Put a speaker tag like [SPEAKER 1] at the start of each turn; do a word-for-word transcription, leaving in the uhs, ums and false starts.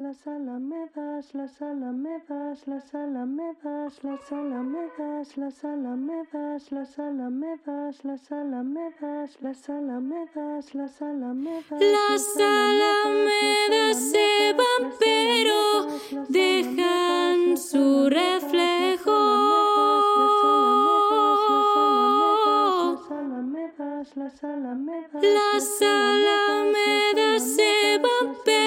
[SPEAKER 1] las alamedas, las alamedas, las alamedas, las alamedas, las alamedas, las alamedas, las alamedas, las alamedas, las alamedas,
[SPEAKER 2] Las alamedas se van, pero dejan su reflejo.
[SPEAKER 1] Las alamedas,
[SPEAKER 2] Las alamedas se van, pero